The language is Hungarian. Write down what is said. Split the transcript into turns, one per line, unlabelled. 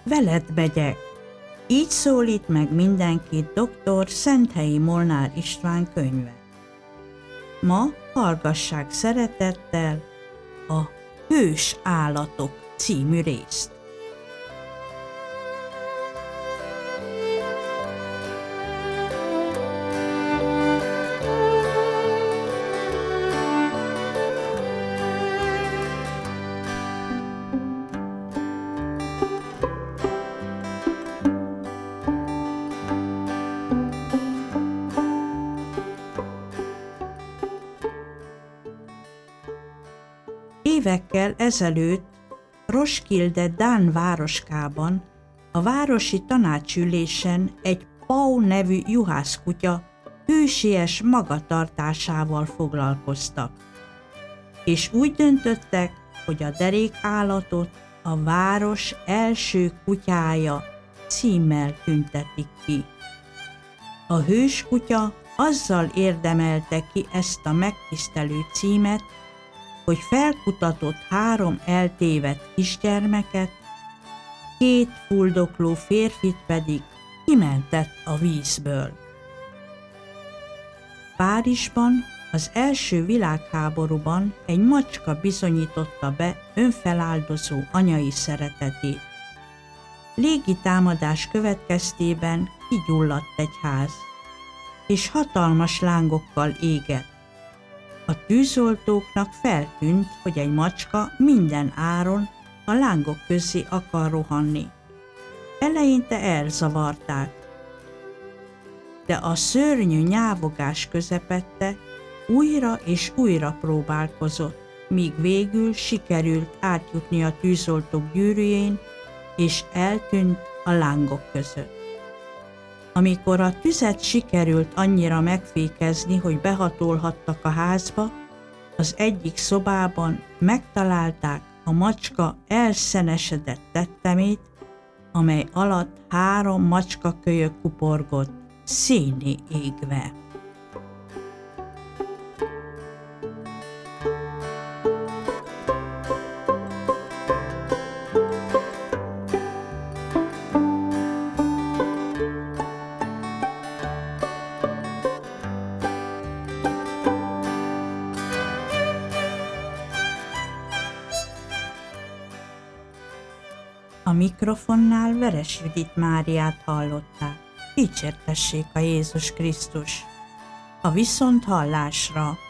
veled megyek. Így szólít meg mindenkit dr. Szenthelyi Molnár István könyve. Ma hallgassák szeretettel a Hős állatok című részt. Évekkel ezelőtt Roskilde dán városkában a városi tanácsülésen egy Pau nevű juhászkutya hősies magatartásával foglalkoztak, és úgy döntöttek, hogy a derékállatot a város első kutyája címmel tüntetik ki. A hőskutya azzal érdemelte ki ezt a megtisztelő címet, hogy felkutatott 3 eltévedt kisgyermeket, 2 fuldokló férfit pedig kimentett a vízből. Párizsban az első világháborúban egy macska bizonyította be önfeláldozó anyai szeretetét. Légitámadás következtében kigyulladt egy ház, és hatalmas lángokkal égett. A tűzoltóknak feltűnt, hogy egy macska minden áron a lángok közé akar rohanni. Eleinte elzavarták, de a szörnyű nyávogás közepette újra és újra próbálkozott, míg végül sikerült átjutni a tűzoltók gyűrűjén, és eltűnt a lángok között. Amikor a tüzet sikerült annyira megfékezni, hogy behatolhattak a házba, az egyik szobában megtalálták a macska elszenesedett tettemét, amely alatt 3 macskakölyök kuporgott, szénné égve. A mikrofonnál Veres Judit Máriát hallották. Dicsértessék a Jézus Krisztus! A viszonthallásra!